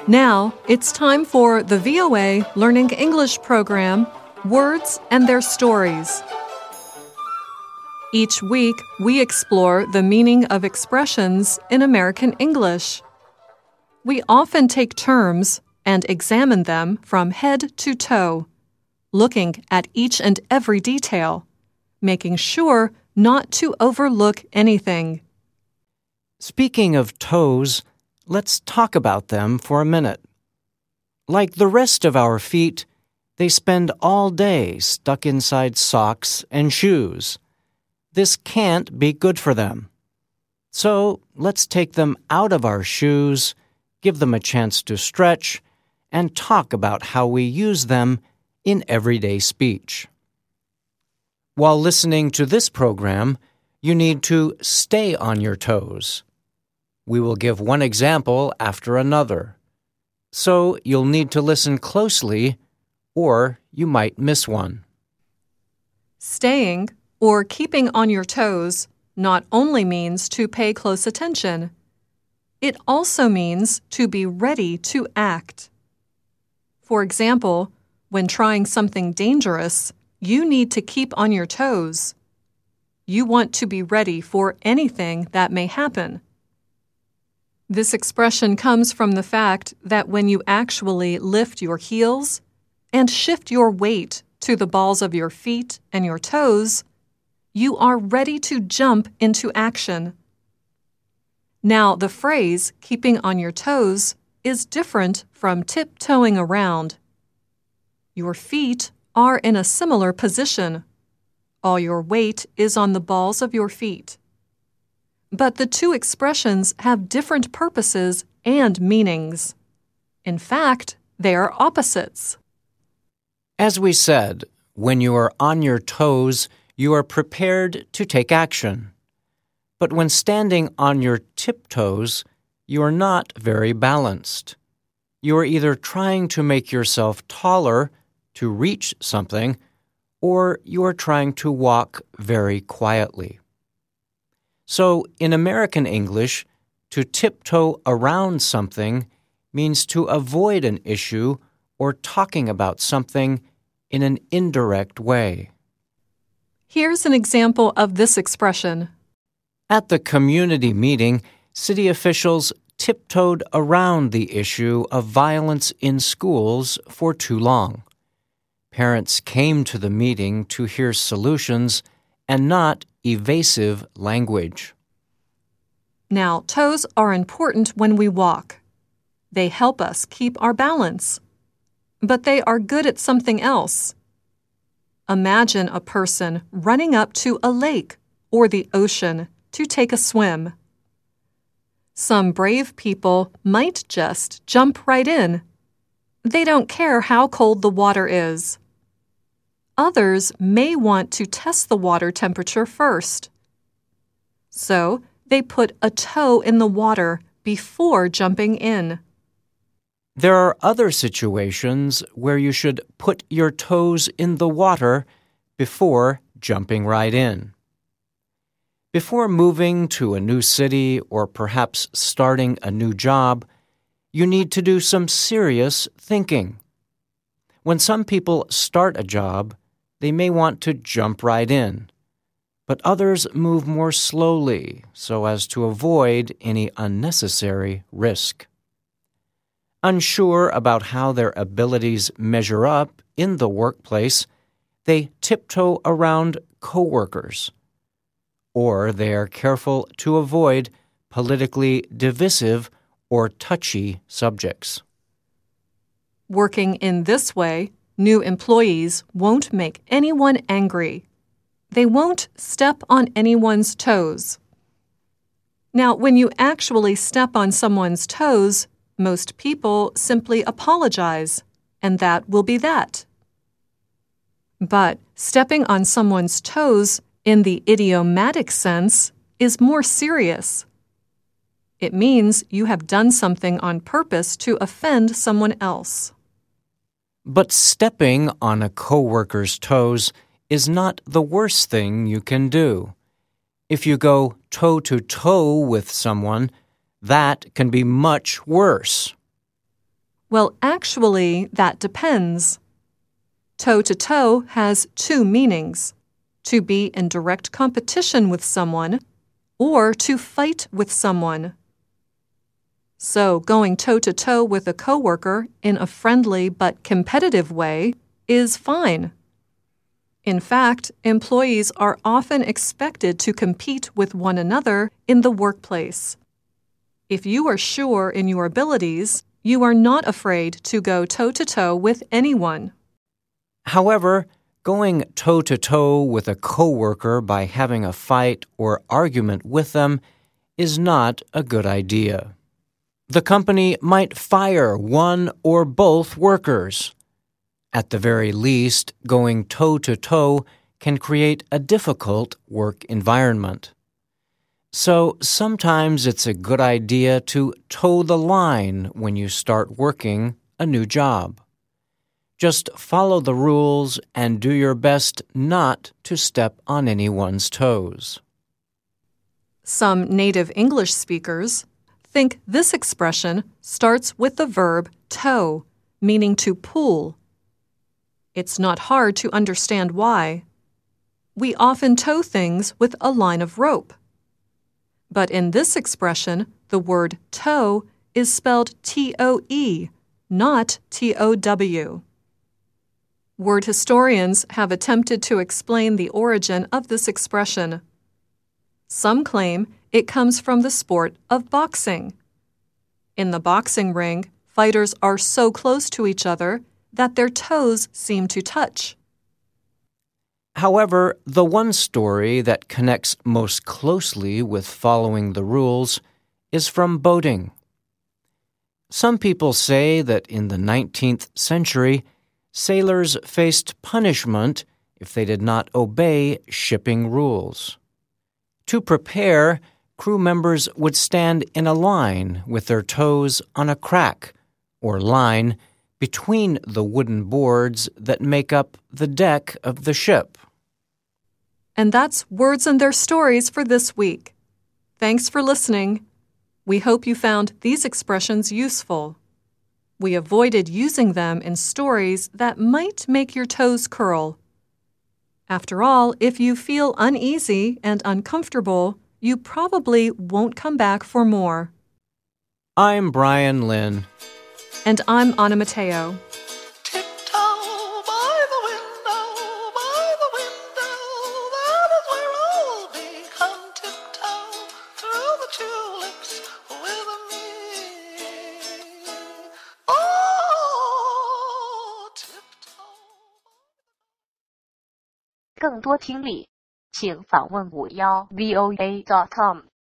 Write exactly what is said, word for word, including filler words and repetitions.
Now, it's time for the V O A Learning English program, Words and Their Stories. Each week, we explore the meaning of expressions in American English. We often take terms and examine them from head to toe, looking at each and every detail, making sure not to overlook anything. Speaking of toes, let's talk about them for a minute. Like the rest of our feet, they spend all day stuck inside socks and shoes. This can't be good for them. So let's take them out of our shoes, give them a chance to stretch, and talk about how we use them in everyday speech. While listening to this program, you need to stay on your toes. We will give one example after another. So you'll need to listen closely, or you might miss one. Staying, or keeping on your toes, not only means to pay close attention. It also means to be ready to act. For example, when trying something dangerous, you need to keep on your toes. You want to be ready for anything that may happen. This expression comes from the fact that when you actually lift your heels and shift your weight to the balls of your feet and your toes, you are ready to jump into action. Now, the phrase, keeping on your toes, is different from tiptoeing around. Your feet are in a similar position. All your weight is on the balls of your feet. But the two expressions have different purposes and meanings. In fact, they are opposites. As we said, when you are on your toes, you are prepared to take action. But when standing on your tiptoes, you are not very balanced. You are either trying to make yourself taller to reach something, or you are trying to walk very quietly. So, in American English, to tiptoe around something means to avoid an issue or talking about something in an indirect way. Here's an example of this expression. At the community meeting, city officials tiptoed around the issue of violence in schools for too long. Parents came to the meeting to hear solutions and not evasive language. Now, toes are important when we walk. They help us keep our balance. But they are good at something else. Imagine a person running up to a lake or the ocean to take a swim. Some brave people might just jump right in. They don't care how cold the water is. Others may want to test the water temperature first. So, they put a toe in the water before jumping in. There are other situations where you should put your toes in the water before jumping right in. Before moving to a new city or perhaps starting a new job, you need to do some serious thinking. When some people start a job, they may want to jump right in, but others move more slowly so as to avoid any unnecessary risk. Unsure about how their abilities measure up in the workplace, they tiptoe around coworkers, or they are careful to avoid politically divisive or touchy subjects. Working in this way, new employees won't make anyone angry. They won't step on anyone's toes. Now, when you actually step on someone's toes, most people simply apologize, and that will be that. But stepping on someone's toes in the idiomatic sense is more serious. It means you have done something on purpose to offend someone else. But stepping on a coworker's toes is not the worst thing you can do. If you go toe-to-toe with someone, that can be much worse. Well, actually, that depends. Toe-to-toe has two meanings: to be in direct competition with someone or to fight with someone. So, going toe-to-toe with a coworker in a friendly but competitive way is fine. In fact, employees are often expected to compete with one another in the workplace. If you are sure in your abilities, you are not afraid to go toe-to-toe with anyone. However, going toe-to-toe with a coworker by having a fight or argument with them is not a good idea. The company might fire one or both workers. At the very least, going toe-to-toe can create a difficult work environment. So sometimes it's a good idea to toe the line when you start working a new job. Just follow the rules and do your best not to step on anyone's toes. Some native English speakers think this expression starts with the verb tow, meaning to pull. It's not hard to understand why. We often tow things with a line of rope. But in this expression, the word tow is spelled T O E, not T O W. Word historians have attempted to explain the origin of this expression. Some claim it comes from the sport of boxing. In the boxing ring, fighters are so close to each other that their toes seem to touch. However, the one story that connects most closely with following the rules is from boating. Some people say that in the nineteenth century, sailors faced punishment if they did not obey shipping rules. To prepare, crew members would stand in a line with their toes on a crack or line between the wooden boards that make up the deck of the ship. And that's Words and Their Stories for this week. Thanks for listening. We hope you found these expressions useful. We avoided using them in stories that might make your toes curl. After all, if you feel uneasy and uncomfortable, you probably won't come back for more. I'm Brian Lynn. And I'm Anna Mateo. Tiptoe by the window, by the window, that is where I'll be. Come tiptoe through the tulips with me. Oh, tiptoe. 更多听力，请访问五幺 V O A dot com。